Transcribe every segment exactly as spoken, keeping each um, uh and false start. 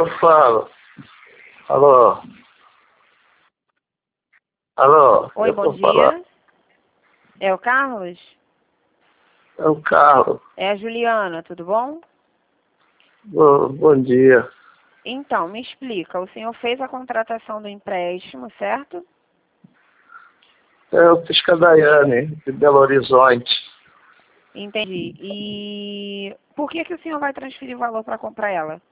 eu falo. Alô? Alô? Oi, eu bom tô dia. falando. É o Carlos? É o Carlos. É a Juliana, tudo bom? Bom, bom dia. Então, me explica, o senhor fez a contratação do empréstimo, certo? Eu fiz com a Daiane, de Belo Horizonte. Entendi. E por que que o senhor vai transferir o valor para comprar ela?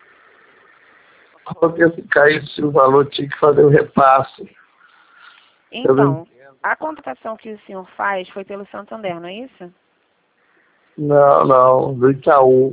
Porque se caísse o valor, tinha que fazer o repasse. Eu não Então, a contratação que o senhor faz foi pelo Santander, não é isso? Não, não, do Itaú.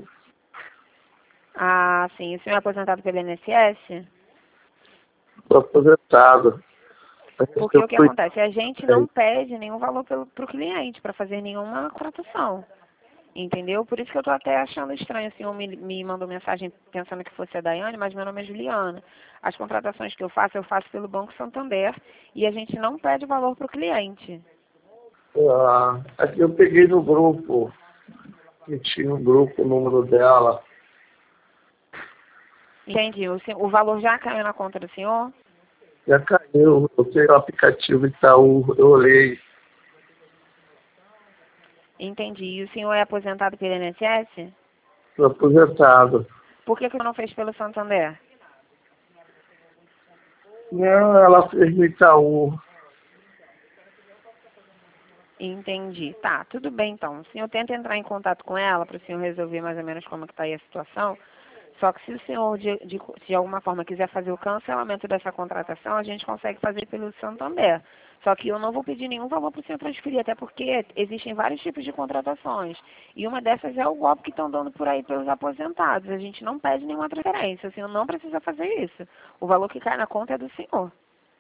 Ah, sim. O senhor é aposentado pelo I N S S? Estou aposentado. Porque Eu o que fui. acontece? A gente não pede nenhum valor para o cliente para fazer nenhuma contratação. Entendeu? Por isso que eu tô até achando estranho. O senhor me, me mandou mensagem pensando que fosse a Daiane, mas meu nome é Juliana. As contratações que eu faço, eu faço pelo Banco Santander e a gente não pede valor para o cliente. Ah, aqui eu peguei no grupo. Que tinha um grupo, o número dela. Entendi. O, sen- o valor já caiu na conta do senhor? Já caiu. Eu tenho o aplicativo Itaú, eu olhei. Entendi. E o senhor é aposentado pelo I N S S? Estou aposentado. Por que que o senhor não fez pelo Santander? Não, ela fez no Itaú. Entendi. Tá, tudo bem então. O senhor tenta entrar em contato com ela para o senhor resolver mais ou menos como que está aí a situação. Só que se o senhor de, de, de alguma forma quiser fazer o cancelamento dessa contratação, a gente consegue fazer pelo Santander. Só que eu não vou pedir nenhum valor para o senhor transferir, até porque existem vários tipos de contratações. E uma dessas é o golpe que estão dando por aí pelos aposentados. A gente não pede nenhuma transferência. O senhor não precisa fazer isso. O valor que cai na conta é do senhor.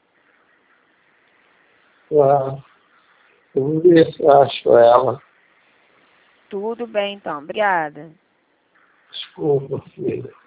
Ah, eu vou ver se eu acho ela. Tudo bem então. Obrigada. Desculpa, filha.